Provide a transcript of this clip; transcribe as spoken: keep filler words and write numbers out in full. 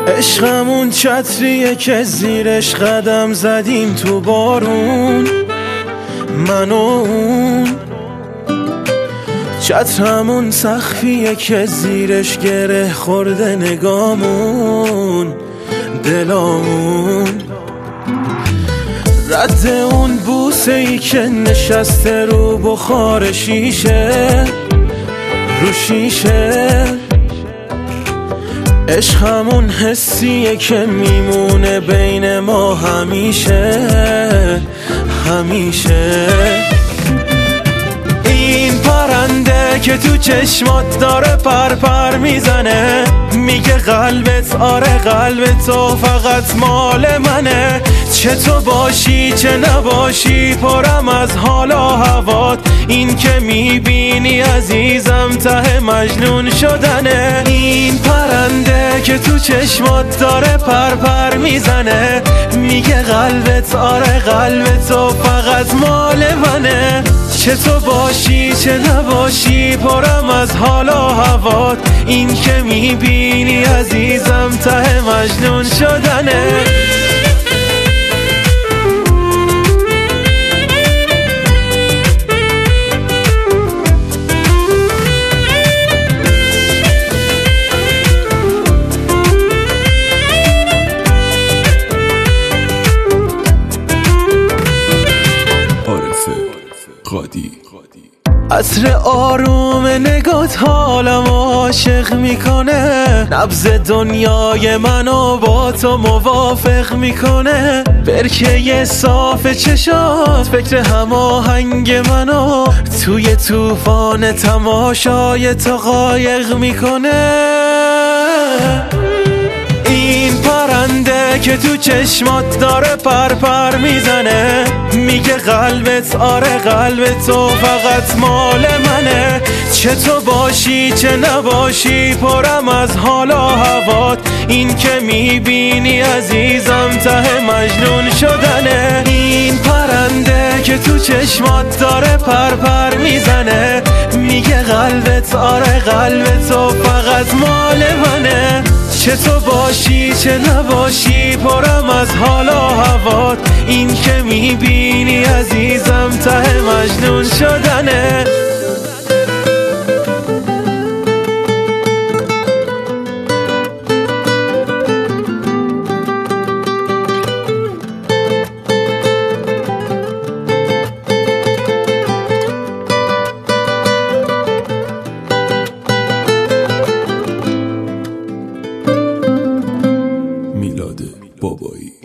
عشقمون چتریه که زیرش قدم زدیم تو بارون، من و اون. چترمون سقفیه که زیرش گره خورده نگامون، دلامون. رد اون بوسه ای که نشسته رو بخار شیشه، رو شیشه. عشقمون حسیه که میمونه بین ما همیشه، همیشه. این پرنده که تو چشمات داره پر پر میزنه، میگه قلبت آره قلبت تو فقط مال منه. چه تو باشی چه نباشی پرم از حال و هوات، این که میبینی عزیزم ته مجنون شدنه. این پرنده که تو چشمات داره پر پر میزنه، میگه قلبت آره قلبت تو فقط مال منه. چه تو باشی چه نباشی پرم از حال و هوات، این که میبینی عزیزم ته مجنون شدنه. عطر آروم نگات حالم عاشق میکنه، نبض دنیای منو با تو موافق میکنه. برکه صاف چشات فکر هماهنگ منو توی طوفان تماشای تو قایق میکنه. این پرنده که تو چشمات داره پر پر میزنه، میگه قلبت آره قلبت تو فقط مال منه. چه تو باشی چه نباشی پرم از حال و هوات، این که میبینی عزیزم ته مجنون شدنه. این پرنده که تو چشمات داره پر پر میزنه، میگه قلبت آره قلبت تو فقط مال منه. چه تو باشی چه نباشی پرم از حال و هوات، این که میبینی عزیزم ته مجنون شدنه. میلاد بابایی.